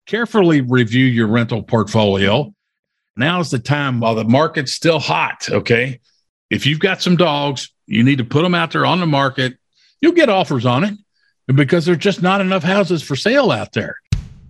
carefully review your rental portfolio. Now is the time while the market's still hot, okay? If you've got some dogs, you need to put them out there on the market. You'll get offers on it because there's just not enough houses for sale out there.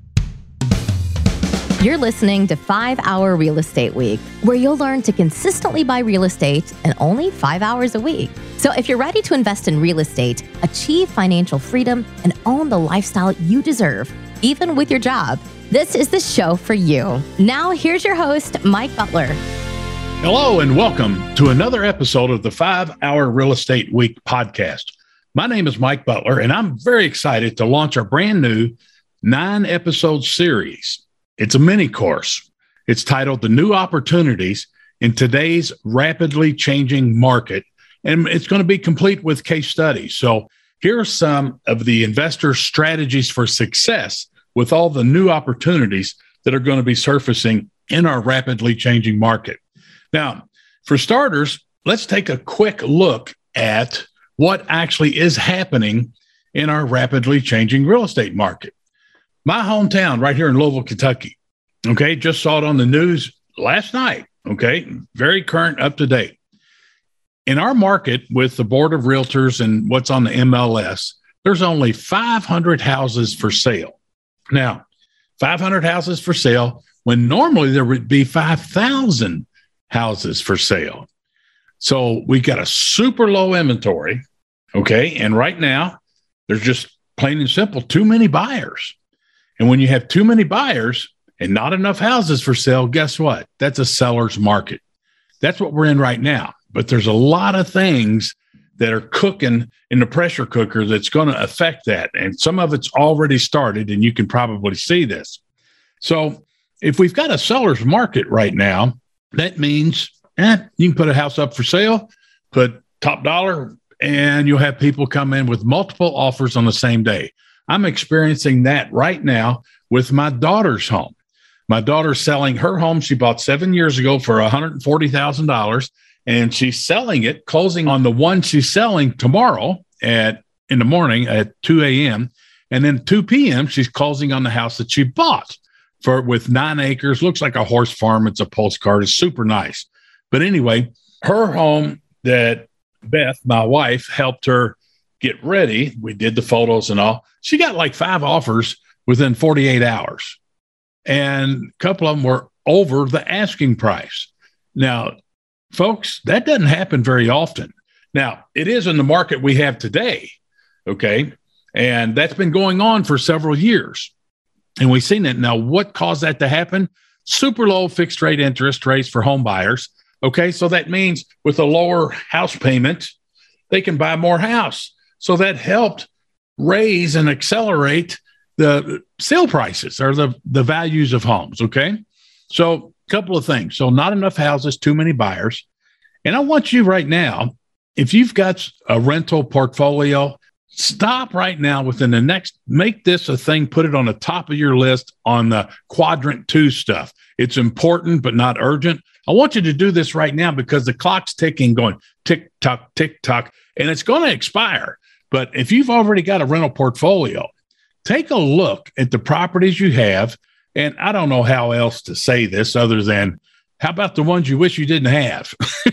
You're listening to 5 Hour Real Estate Week, where you'll learn to consistently buy real estate in only 5 hours a week. So if you're ready to invest in real estate, achieve financial freedom, and own the lifestyle you deserve, even with your job, this is the show for you. Now, here's your host, Mike Butler. Hello, and welcome to another episode of the 5 Hour Real Estate Week podcast. My name is Mike Butler, and I'm very excited to launch our brand new 9-episode series. It's a mini course. It's titled The New Opportunities in Today's Rapidly Changing Market, and it's going to be complete with case studies. So here are some of the investor strategies for success with all the new opportunities that are going to be surfacing in our rapidly changing market. Now, for starters, let's take a quick look at what actually is happening in our rapidly changing real estate market. My hometown right here in Louisville, Kentucky, okay, just saw it on the news last night, okay, very current, up to date. In our market with the Board of Realtors and what's on the MLS, there's only 500 houses for sale. Now, 500 houses for sale when normally there would be 5,000 houses for sale. So we got a super low inventory, okay, and right now there's just plain and simple too many buyers. And when you have too many buyers and not enough houses for sale, guess what? That's a seller's market. That's what we're in right now. But there's a lot of things that are cooking in the pressure cooker that's going to affect that. And some of it's already started, and you can probably see this. So if we've got a seller's market right now, that means you can put a house up for sale, put top dollar, and you'll have people come in with multiple offers on the same day. I'm experiencing that right now with my daughter's home. My daughter's selling her home she bought 7 years ago for $140,000, and she's selling it, closing on the one she's selling tomorrow in the morning at 2 a.m. And then 2 p.m., she's closing on the house that she bought with 9 acres. Looks like a horse farm. It's a postcard. It's super nice. But anyway, her home that Beth, my wife, helped her get ready. We did the photos and all. She got like 5 offers within 48 hours. And a couple of them were over the asking price. Now, folks, that doesn't happen very often. Now, it is in the market we have today, okay? And that's been going on for several years. And we've seen it. Now, what caused that to happen? Super low fixed rate interest rates for home buyers. Okay, so that means with a lower house payment, they can buy more house. So that helped raise and accelerate the sale prices or the values of homes, okay? So a couple of things. So not enough houses, too many buyers. And I want you right now, if you've got a rental portfolio, stop right now within the next, make this a thing, put it on the top of your list on the quadrant 2 stuff. It's important, but not urgent. I want you to do this right now because the clock's ticking, going tick tock, and it's going to expire. But if you've already got a rental portfolio, take a look at the properties you have. And I don't know how else to say this other than, how about the ones you wish you didn't have?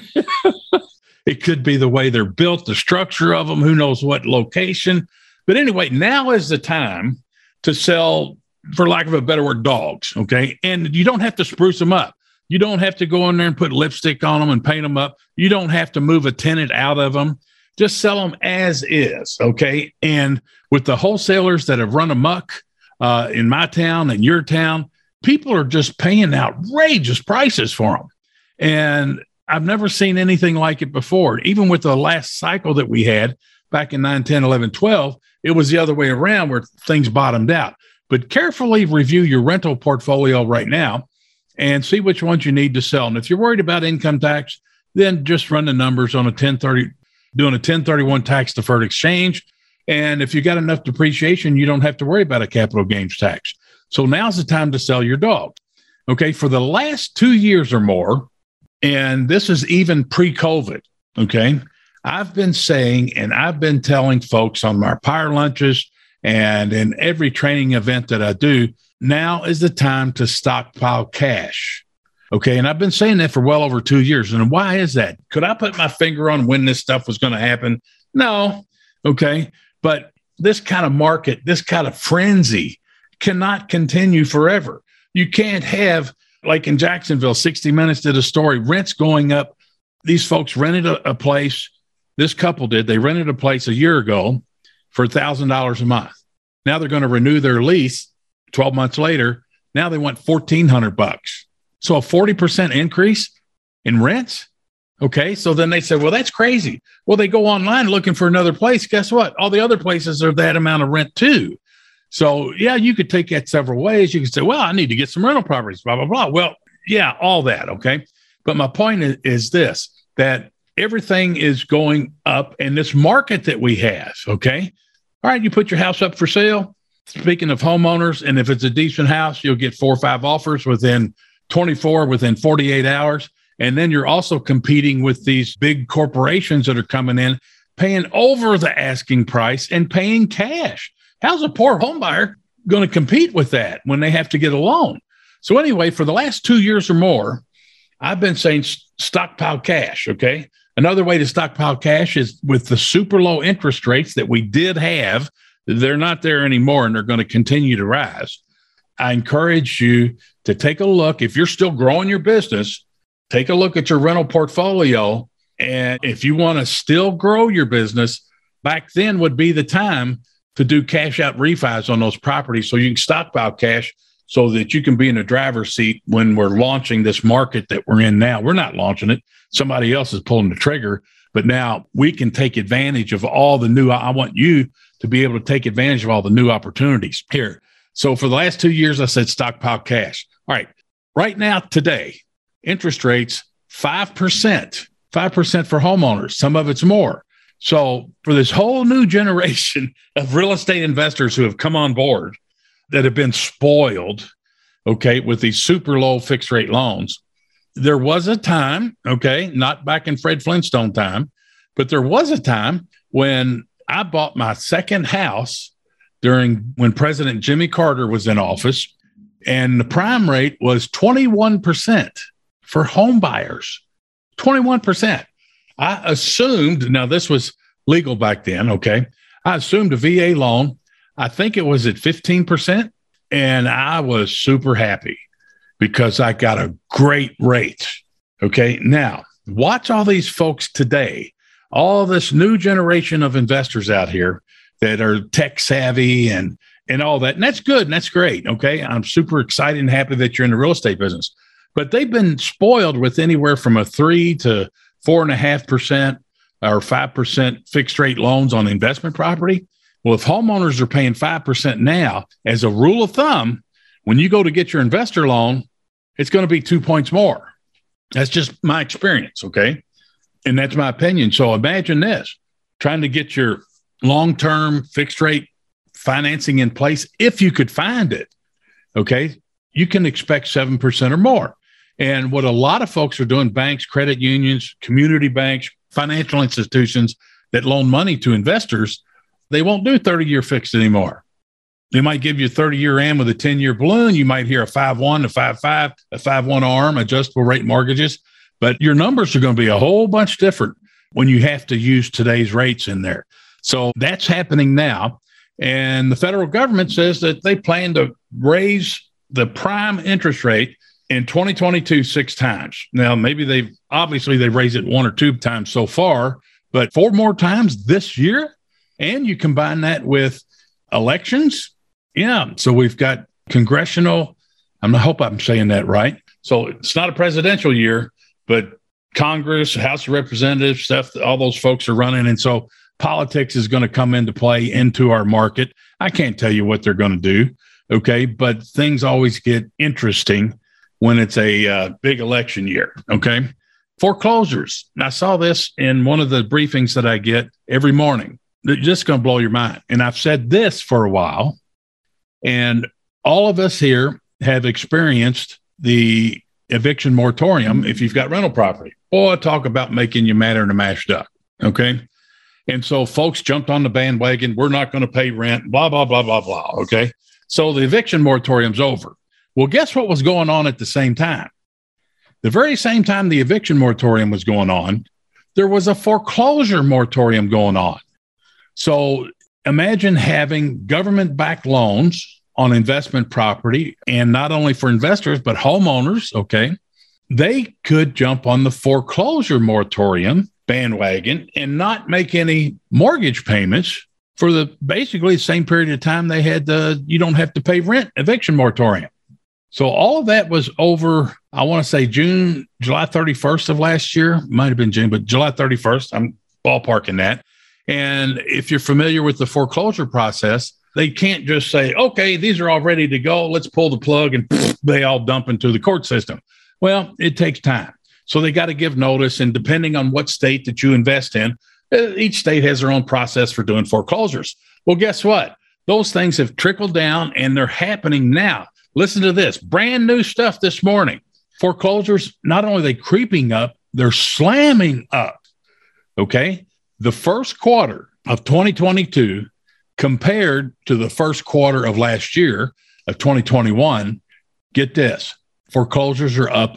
It could be the way they're built, the structure of them, who knows what location. But anyway, now is the time to sell, for lack of a better word, dogs, okay? And you don't have to spruce them up. You don't have to go in there and put lipstick on them and paint them up. You don't have to move a tenant out of them. Just sell them as is, okay? And with the wholesalers that have run amok in my town and your town, people are just paying outrageous prices for them. And I've never seen anything like it before. Even with the last cycle that we had back in 9, 10, 11, 12, it was the other way around where things bottomed out. But carefully review your rental portfolio right now and see which ones you need to sell. And if you're worried about income tax, then just run the numbers on doing a 1031 tax deferred exchange. And if you got enough depreciation, you don't have to worry about a capital gains tax. So now's the time to sell your dog. Okay, for the last 2 years or more, and this is even pre-COVID, okay, I've been saying, and I've been telling folks on my Power Lunches and in every training event that I do, now is the time to stockpile cash. Okay. And I've been saying that for well over 2 years. And why is that? Could I put my finger on when this stuff was going to happen? No. Okay. But this kind of market, this kind of frenzy cannot continue forever. You can't have, like in Jacksonville, 60 Minutes did a story, rents going up. These folks rented a place. This couple did. They rented a place a year ago for $1,000 a month. Now they're going to renew their lease 12 months later. Now they want $1,400. So a 40% increase in rents. Okay. So then they said, well, that's crazy. Well, they go online looking for another place. Guess what? All the other places are that amount of rent too. So yeah, you could take that several ways. You could say, well, I need to get some rental properties, blah, blah, blah. Well, yeah, all that. Okay. But my point is this, that everything is going up in this market that we have. Okay. All right. You put your house up for sale. Speaking of homeowners, and if it's a decent house, you'll get 4 or 5 offers within 48 hours. And then you're also competing with these big corporations that are coming in, paying over the asking price and paying cash. How's a poor home buyer going to compete with that when they have to get a loan? So anyway, for the last 2 years or more, I've been saying stockpile cash. Okay. Another way to stockpile cash is with the super low interest rates that we did have. They're not there anymore, and they're going to continue to rise. I encourage you to take a look. If you're still growing your business, take a look at your rental portfolio. And if you want to still grow your business, back then would be the time to do cash out refis on those properties so you can stockpile cash so that you can be in the driver's seat when we're launching this market that we're in now. We're not launching it. Somebody else is pulling the trigger, but now we can take advantage of all the new. I want you to be able to take advantage of all the new opportunities here. So for the last 2 years, I said stockpile cash. All right. Right now, today, interest rates, 5% for homeowners. Some of it's more. So for this whole new generation of real estate investors who have come on board that have been spoiled, okay, with these super low fixed rate loans, there was a time, okay, not back in Fred Flintstone time, but there was a time when I bought my second house when President Jimmy Carter was in office, and the prime rate was 21% for home buyers. 21%. I assumed, now this was legal back then, okay? I assumed a VA loan, I think it was at 15%, and I was super happy because I got a great rate, okay? Now, watch all these folks today, all this new generation of investors out here that are tech savvy and all that. And that's good. And that's great. Okay. I'm super excited and happy that you're in the real estate business, but they've been spoiled with anywhere from a 3 to 4.5% or 5% fixed rate loans on investment property. Well, if homeowners are paying 5% now, as a rule of thumb, when you go to get your investor loan, it's going to be 2 points more. That's just my experience. Okay. And that's my opinion. So imagine this, trying to get your long-term fixed rate financing in place. If you could find it, okay, you can expect 7% or more. And what a lot of folks are doing, banks, credit unions, community banks, financial institutions that loan money to investors, they won't do 30-year fixed anymore. They might give you a 30-year AM with a 10-year balloon. You might hear a 5-1, a 5-5, a 5-1 ARM, adjustable rate mortgages. But your numbers are going to be a whole bunch different when you have to use today's rates in there. So that's happening now. And the federal government says that they plan to raise the prime interest rate in 2022 6 times. Now, maybe they've raised it 1 or 2 times so far, but 4 more times this year. And you combine that with elections. Yeah. So we've got congressional. I hope I'm saying that right. So it's not a presidential year, but Congress, House of Representatives, stuff, all those folks are running. And so politics is going to come into play into our market. I can't tell you what they're going to do. Okay. But things always get interesting when it's a big election year. Okay. Foreclosures. I saw this in one of the briefings that I get every morning. They're just going to blow your mind. And I've said this for a while, and all of us here have experienced the eviction moratorium if you've got rental property. Boy, talk about making you madder than a mashed duck. Okay. And so folks jumped on the bandwagon. We're not going to pay rent, blah, blah, blah, blah, blah. Okay. So the eviction moratorium's over. Well, guess what was going on at the same time? The very same time the eviction moratorium was going on, there was a foreclosure moratorium going on. So imagine having government-backed loans on investment property, and not only for investors, but homeowners, okay? They could jump on the foreclosure moratorium bandwagon and not make any mortgage payments for the basically the same period of time they had you don't have to pay rent eviction moratorium. So all of that was over, I want to say July 31st of last year. Might have been June, but July 31st. I'm ballparking that. And if you're familiar with the foreclosure process, they can't just say, okay, these are all ready to go. Let's pull the plug and they all dump into the court system. Well, it takes time. So they got to give notice. And depending on what state that you invest in, each state has their own process for doing foreclosures. Well, guess what? Those things have trickled down and they're happening now. Listen to this, brand new stuff this morning. Foreclosures, not only are they creeping up, they're slamming up. Okay. The first quarter of 2022 compared to the first quarter of last year of 2021, get this, foreclosures are up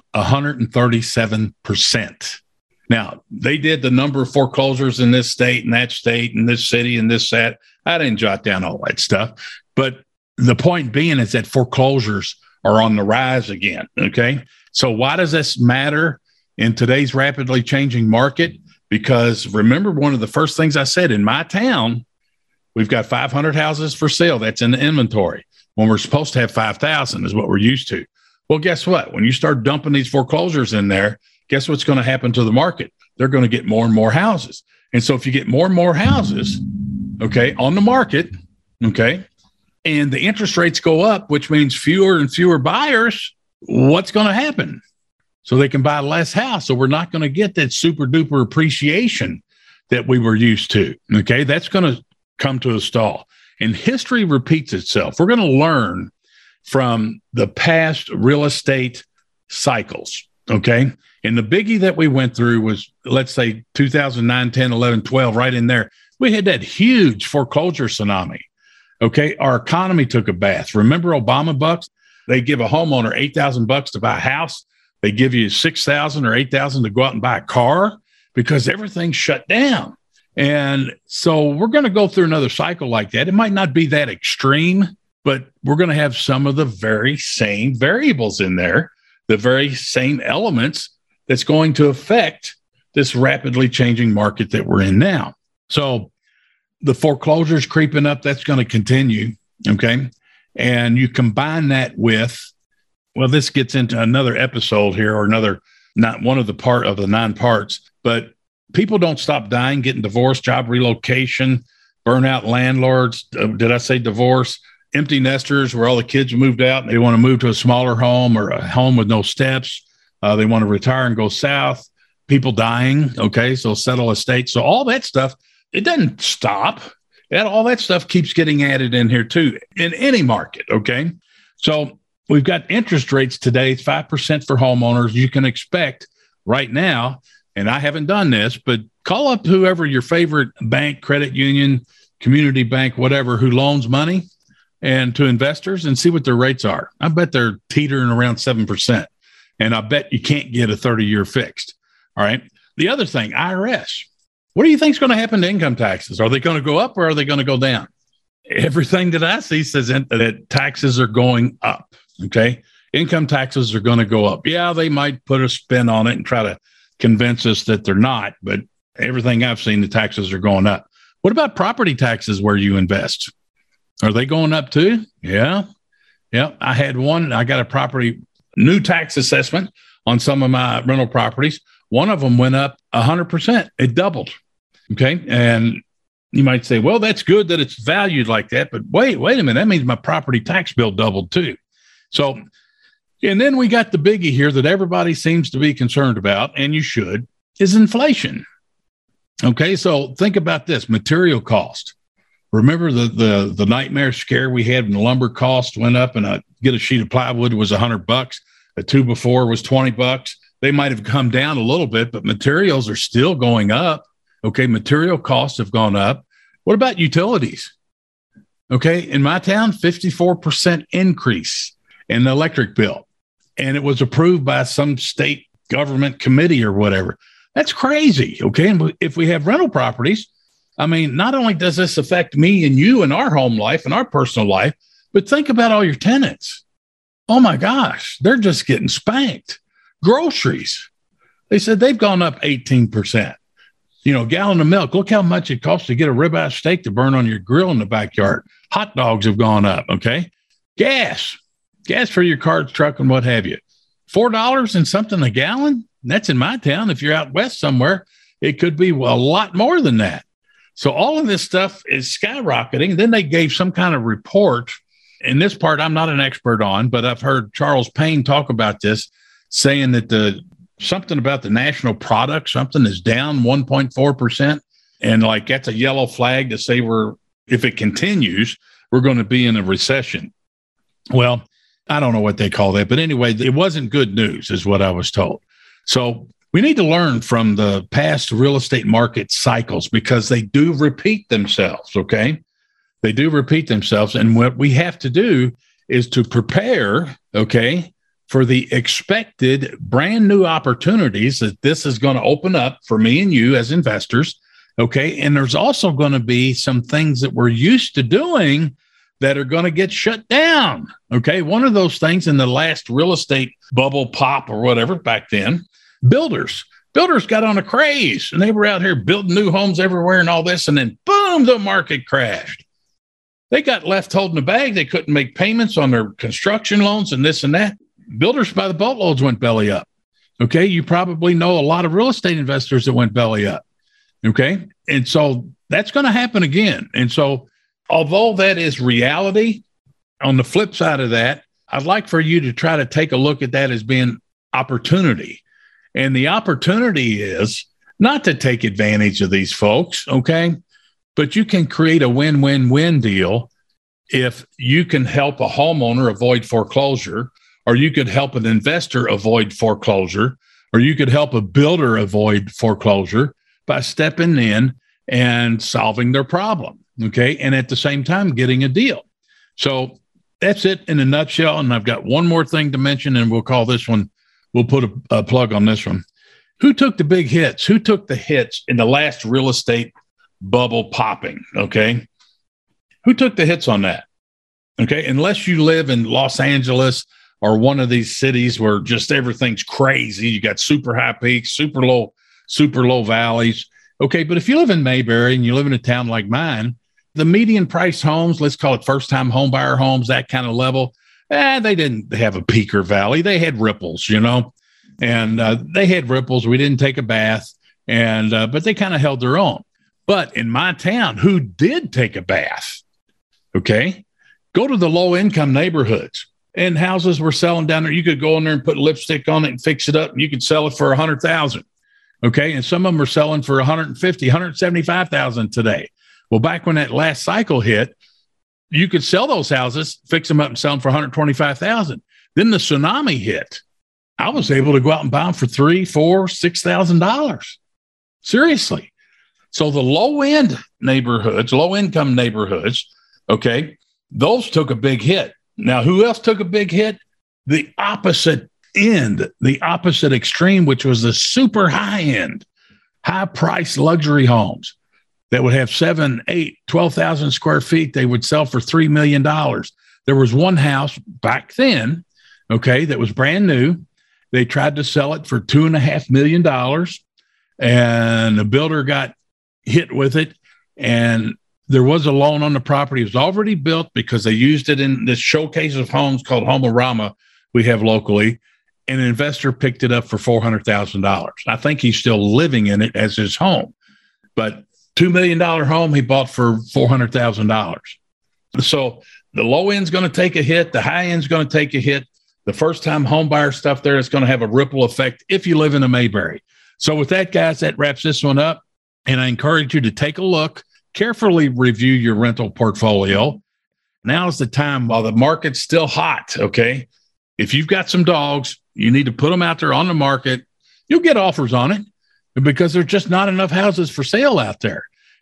137%. Now, they did the number of foreclosures in this state and that state and this city and this, that. I didn't jot down all that stuff. But the point being is that foreclosures are on the rise again, okay? So why does this matter in today's rapidly changing market? Because remember, one of the first things I said, in my town, we've got 500 houses for sale. That's in the inventory. When we're supposed to have 5,000 is what we're used to. Well, guess what? When you start dumping these foreclosures in there, guess what's going to happen to the market? They're going to get more and more houses. And so if you get more and more houses, okay, on the market, okay, and the interest rates go up, which means fewer and fewer buyers, what's going to happen? So they can buy less house. So we're not going to get that super duper appreciation that we were used to. Okay. That's going to come to a stall. And history repeats itself. We're going to learn from the past real estate cycles. Okay. And the biggie that we went through was, let's say 2009, 10, 11, 12, right in there. We had that huge foreclosure tsunami. Okay. Our economy took a bath. Remember Obama bucks? They give a homeowner $8,000 to buy a house. They give you $6,000 or $8,000 to go out and buy a car because everything's shut down. And so we're going to go through another cycle like that. It might not be that extreme, but we're going to have some of the very same variables in there, the very same elements that's going to affect this rapidly changing market that we're in now. So the foreclosures creeping up, that's going to continue. Okay. And you combine that with, well, this gets into another episode here, or another, not one of the part of the 9 parts, but people don't stop dying, getting divorced, job relocation, burnout landlords. Did I say divorce? Empty nesters where all the kids moved out and they want to move to a smaller home or a home with no steps. They want to retire and go south. People dying. Okay. So settle estate. So all that stuff, it doesn't stop. All that stuff keeps getting added in here too, in any market. Okay. So we've got interest rates today, 5% for homeowners. You can expect right now, and I haven't done this, but call up whoever your favorite bank, credit union, community bank, whatever, who loans money and to investors and see what their rates are. I bet they're teetering around 7%. And I bet you can't get a 30-year fixed. All right. The other thing, IRS. What do you think is going to happen to income taxes? Are they going to go up or are they going to go down? Everything that I see says that taxes are going up. Okay. Income taxes are going to go up. Yeah, they might put a spin on it and try to convince us that they're not, but everything I've seen, the taxes are going up. What about property taxes where you invest? Are they going up too? Yeah. Yeah. I had one, I got a property, new tax assessment on some of my rental properties. One of them went up 100%. It doubled. Okay. And you might say, well, that's good that it's valued like that, but wait a minute. That means my property tax bill doubled too. So, and then we got the biggie here that everybody seems to be concerned about, and you should, is inflation. Okay. So think about this, material cost. Remember the nightmare scare we had when the lumber cost went up and get a sheet of plywood was $100. A 2x4 was $20. They might have come down a little bit, but materials are still going up. Okay. Material costs have gone up. What about utilities? Okay. In my town, 54% increase in the electric bill. And it was approved by some state government committee or whatever. That's crazy. Okay. And if we have rental properties, I mean, not only does this affect me and you and our home life and our personal life, but think about all your tenants. Oh my gosh, they're just getting spanked. Groceries. They said they've gone up 18%. You know, a gallon of milk. Look how much it costs to get a ribeye steak to burn on your grill in the backyard. Hot dogs have gone up. Okay. Gas for your car, truck, and what have you. $4 and something a gallon. That's in my town. If you're out west somewhere, it could be a lot more than that. So all of this stuff is skyrocketing. Then they gave some kind of report. And this part I'm not an expert on, but I've heard Charles Payne talk about this, saying that something about the national product, something is down 1.4%. And like that's a yellow flag to say if it continues, we're going to be in a recession. Well, I don't know what they call that. But anyway, it wasn't good news is what I was told. So we need to learn from the past real estate market cycles because they do repeat themselves, okay? They do repeat themselves. And what we have to do is to prepare, okay, for the expected brand new opportunities that this is going to open up for me and you as investors, okay? And there's also going to be some things that we're used to doing that are going to get shut down, okay? One of those things in the last real estate bubble pop or whatever back then, Builders got on a craze and they were out here building new homes everywhere and all this. And then boom, the market crashed. They got left holding the bag. They couldn't make payments on their construction loans and this and that. Builders by the boatloads went belly up. Okay. You probably know a lot of real estate investors that went belly up. Okay. And so that's going to happen again. And so although that is reality, on the flip side of that, I'd like for you to try to take a look at that as being opportunity. And the opportunity is not to take advantage of these folks, okay? But you can create a win-win-win deal if you can help a homeowner avoid foreclosure, or you could help an investor avoid foreclosure, or you could help a builder avoid foreclosure by stepping in and solving their problem, okay? And at the same time, getting a deal. So that's it in a nutshell. And I've got one more thing to mention, and we'll call this one. We'll put a plug on this one. Who took the big hits? Who took the hits in the last real estate bubble popping? Okay. Who took the hits on that? Okay. Unless you live in Los Angeles or one of these cities where just everything's crazy. You got super high peaks, super low valleys. Okay. But if you live in Mayberry and you live in a town like mine, the median price homes, let's call it first time home buyer homes, that kind of level, they didn't have a peak or valley. They had ripples, you know, and they had ripples. We didn't take a bath, and but they kind of held their own. But in my town, who did take a bath? Okay, go to the low income neighborhoods, and houses were selling down there. You could go in there and put lipstick on it and fix it up, and you could sell it for $100,000. Okay, and some of them are selling for $150,000, $175,000 today. Well, back when that last cycle hit, you could sell those houses, fix them up and sell them for $125,000. Then the tsunami hit. I was able to go out and buy them for $3,000, $4,000, $6,000. Seriously. So the low-end neighborhoods, low-income neighborhoods, okay, those took a big hit. Now, who else took a big hit? The opposite end, the opposite extreme, which was the super high-end, high-priced luxury homes that would have 7, 8, 12,000 square feet. They would sell for $3 million. There was one house back then, okay, that was brand new. They tried to sell it for $2.5 million, and the builder got hit with it. And there was a loan on the property. It was already built because they used it in this showcase of homes called Homerama we have locally. And an investor picked it up for $400,000. I think he's still living in it as his home. But $2 million home he bought for $400,000. So the low end's going to take a hit. The high end's going to take a hit. The first time home buyer stuff there is going to have a ripple effect if you live in a Mayberry. So with that, guys, that wraps this one up. And I encourage you to take a look, carefully review your rental portfolio. Now is the time while the market's still hot. Okay. If you've got some dogs, you need to put them out there on the market. You'll get offers on it, because there's just not enough houses for sale out there.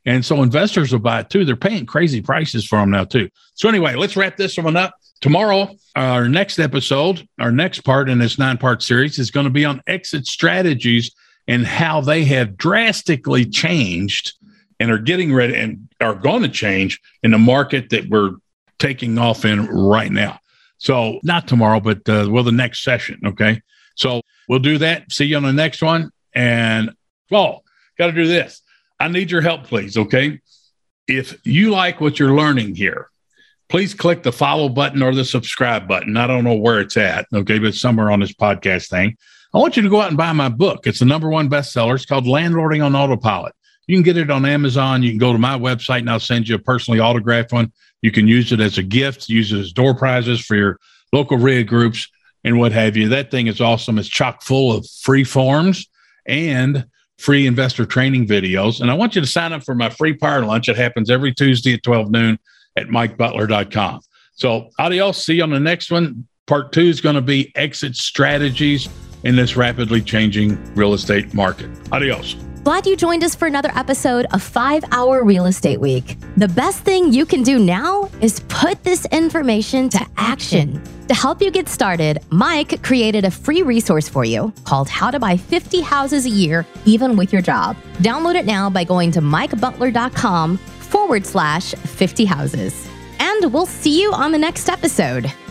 And so investors will buy it too. They're paying crazy prices for them now too. So anyway, let's wrap this one up. Tomorrow, our next episode, our next part in this 9-part series is going to be on exit strategies and how they have drastically changed and are getting ready and are going to change in the market that we're taking off in right now. So not tomorrow, but the next session. Okay. So we'll do that. See you on the next one. And got to do this. I need your help, please. Okay. If you like what you're learning here, please click the follow button or the subscribe button. I don't know where it's at. Okay. But somewhere on this podcast thing, I want you to go out and buy my book. It's the #1 bestseller. It's called Landlording on Autopilot. You can get it on Amazon. You can go to my website and I'll send you a personally autographed one. You can use it as a gift, use it as door prizes for your local RIA groups and what have you. That thing is awesome. It's chock full of free forms and free investor training videos. And I want you to sign up for my free power lunch. It happens every Tuesday at 12 noon at MikeButler.com. So adios. See you on the next one. Part 2 is going to be exit strategies in this rapidly changing real estate market. Adios. Glad you joined us for another episode of 5-Hour Real Estate Week. The best thing you can do now is put this information to action. To help you get started, Mike created a free resource for you called How to Buy 50 Houses a Year, Even with Your Job. Download it now by going to MikeButler.com/50 houses. And we'll see you on the next episode.